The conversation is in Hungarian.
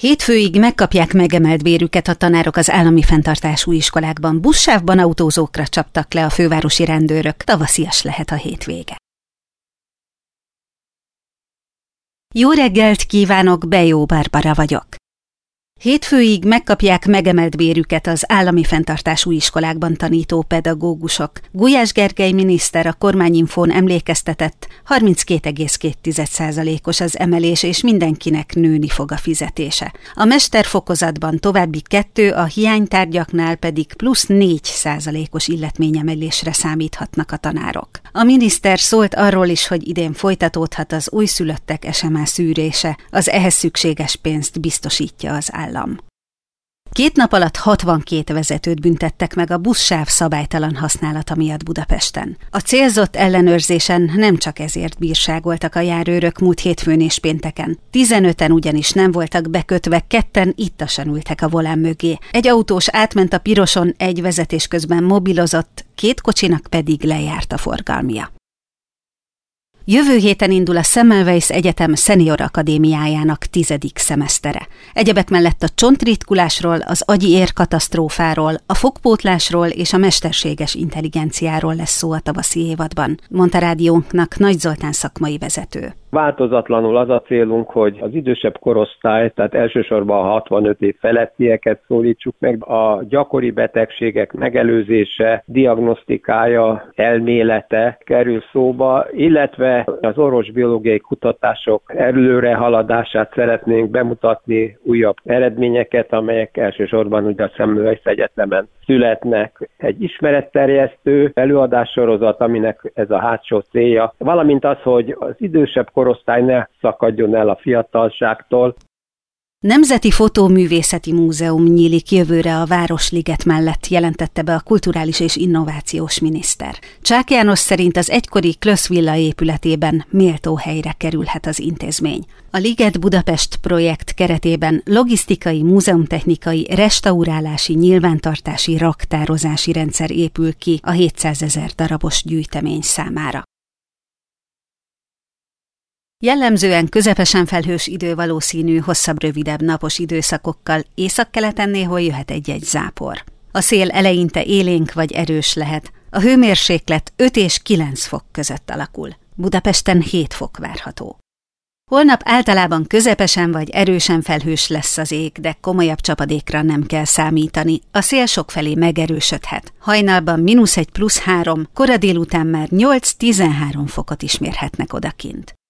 Hétfőig megkapják megemelt bérüket a tanárok az állami fenntartású iskolákban. Buszsávban autózókra csaptak le a fővárosi rendőrök. Tavaszias lehet a hétvége. Jó reggelt kívánok, Bejó Barbara vagyok. Hétfőig megkapják megemelt bérüket az állami fenntartású iskolákban tanító pedagógusok. Gulyás Gergely miniszter a Kormányinfón emlékeztetett, 32,2%-os az emelés, és mindenkinek nőni fog a fizetése. A mesterfokozatban további 2, a hiánytárgyaknál pedig plusz 4%-os illetményemelésre számíthatnak a tanárok. A miniszter szólt arról is, hogy idén folytatódhat az újszülöttek SMA szűrése, az ehhez szükséges pénzt biztosítja az állam. 2 nap alatt 62 vezetőt büntettek meg a buszsáv szabálytalan használata miatt Budapesten. A célzott ellenőrzésen nem csak ezért bírságoltak a járőrök múlt hétfőn és pénteken. 15-en ugyanis nem voltak bekötve, 2 ittasan ültek a volán mögé. Egy autós átment a piroson, egy vezetés közben mobilozott, 2 kocsinak pedig lejárt a forgalmia. Jövő héten indul a Semmelweis Egyetem Szenior Akadémiájának 10. szemesztere. Egyebek mellett a csontritkulásról, az agyi érkatasztrófáról, a fogpótlásról és a mesterséges intelligenciáról lesz szó a tavaszi évadban, mondta rádiónknak Nagy Zoltán szakmai vezető. Változatlanul az a célunk, hogy az idősebb korosztály, tehát elsősorban a 65 év felettieket szólítsuk meg, a gyakori betegségek megelőzése, diagnosztikája, elmélete kerül szóba, illetve az orvosbiológiai kutatások előrehaladását szeretnénk bemutatni, újabb eredményeket, amelyek elsősorban ugye a Semmelweis Egyetemen születnek. Egy ismeretterjesztő előadássorozat, aminek ez a hátsó célja, valamint az, hogy az idősebb korosztály ne szakadjon el a fiatalságtól. Nemzeti Fotóművészeti Múzeum nyílik jövőre a Városliget mellett, jelentette be a kulturális és innovációs miniszter. Csák János szerint az egykori Klösz villa épületében méltó helyre kerülhet az intézmény. A Liget Budapest projekt keretében logisztikai, múzeumtechnikai, restaurálási, nyilvántartási, raktározási rendszer épül ki a 700 000 darabos gyűjtemény számára. Jellemzően közepesen felhős idő valószínű, hosszabb-rövidebb napos időszakokkal, északkeleten néhol jöhet egy-egy zápor. A szél eleinte élénk vagy erős lehet, a hőmérséklet 5 és 9 fok között alakul. Budapesten 7 fok várható. Holnap általában közepesen vagy erősen felhős lesz az ég, de komolyabb csapadékra nem kell számítani, a szél sokfelé megerősödhet. Hajnalban -1 + 3, kora délután már 8-13 fokot is mérhetnek odakint.